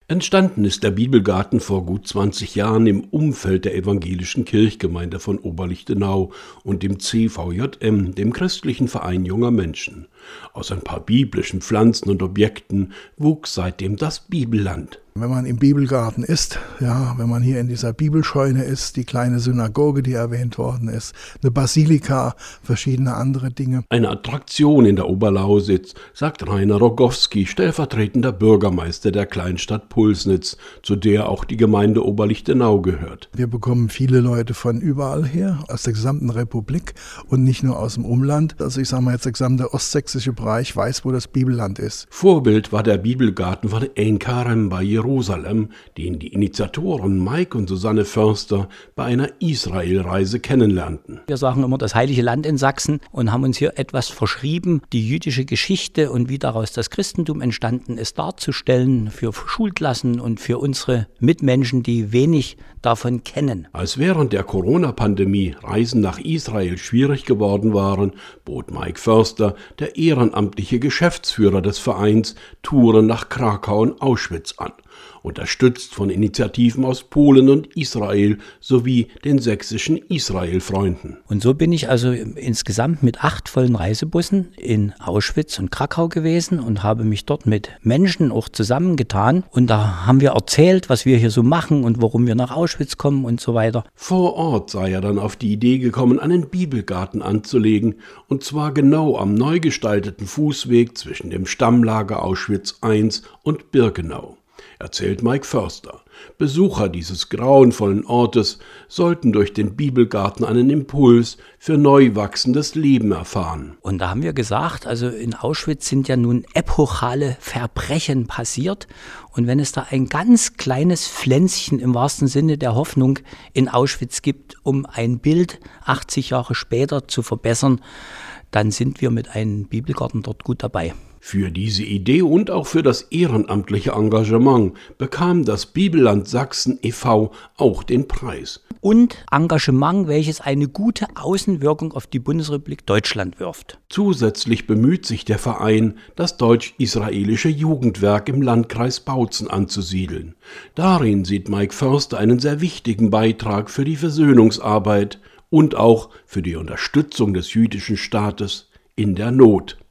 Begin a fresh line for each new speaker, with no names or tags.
Entstanden ist der Bibelgarten vor gut 20 Jahren im Umfeld der evangelischen Kirchgemeinde von Oberlichtenau und dem CVJM, dem christlichen Verein junger Menschen. Aus ein paar biblischen Pflanzen und Objekten wuchs seitdem das Bibelland.
Wenn man im Bibelgarten ist, wenn man hier in dieser Bibelscheune ist, die kleine Synagoge, die erwähnt worden ist, eine Basilika, verschiedene andere Dinge.
Eine Attraktion in der Oberlausitz, sagt Rainer Rogowski, stellvertretender Bürgermeister der Kleinstadt Pulsnitz, zu der auch die Gemeinde Oberlichtenau gehört.
Wir bekommen viele Leute von überall her, aus der gesamten Republik und nicht nur aus dem Umland. Also ich sage mal jetzt, der gesamte ostsächsische Bereich weiß, wo das Bibelland ist.
Vorbild war der Bibelgarten von Ein Karem bei Jerusalem, den die Initiatoren Mike und Susanne Förster bei einer Israelreise kennenlernten.
Wir sagen immer das Heilige Land in Sachsen und haben uns hier etwas verschrieben, die jüdische Geschichte und wie daraus das Christentum entstanden ist, darzustellen für Schulklassen und für unsere Mitmenschen, die wenig davon kennen.
Als während der Corona-Pandemie Reisen nach Israel schwierig geworden waren, bot Mike Förster, der ehrenamtliche Geschäftsführer des Vereins, Touren nach Krakau und Auschwitz an, unterstützt von Initiativen aus Polen und Israel sowie den sächsischen Israel-Freunden.
Und so bin ich also insgesamt mit 8 vollen Reisebussen in Auschwitz und Krakau gewesen und habe mich dort mit Menschen auch zusammengetan. Und da haben wir erzählt, was wir hier so machen und warum wir nach Auschwitz kommen und so weiter.
Vor Ort sei er dann auf die Idee gekommen, einen Bibelgarten anzulegen, und zwar genau am neu gestalteten Fußweg zwischen dem Stammlager Auschwitz I und Birkenau. Erzählt Mike Förster. Besucher dieses grauenvollen Ortes sollten durch den Bibelgarten einen Impuls für neu wachsendes Leben erfahren.
Und da haben wir gesagt, also in Auschwitz sind ja nun epochale Verbrechen passiert. Und wenn es da ein ganz kleines Pflänzchen im wahrsten Sinne der Hoffnung in Auschwitz gibt, um ein Bild 80 Jahre später zu verbessern, dann sind wir mit einem Bibelgarten dort gut dabei.
Für diese Idee und auch für das ehrenamtliche Engagement bekam das Bibelland Sachsen e.V. auch den Preis.
Und Engagement, welches eine gute Außenwirkung auf die Bundesrepublik Deutschland wirft.
Zusätzlich bemüht sich der Verein, das deutsch-israelische Jugendwerk im Landkreis Bautzen anzusiedeln. Darin sieht Mike Förster einen sehr wichtigen Beitrag für die Versöhnungsarbeit und auch für die Unterstützung des jüdischen Staates in der Not.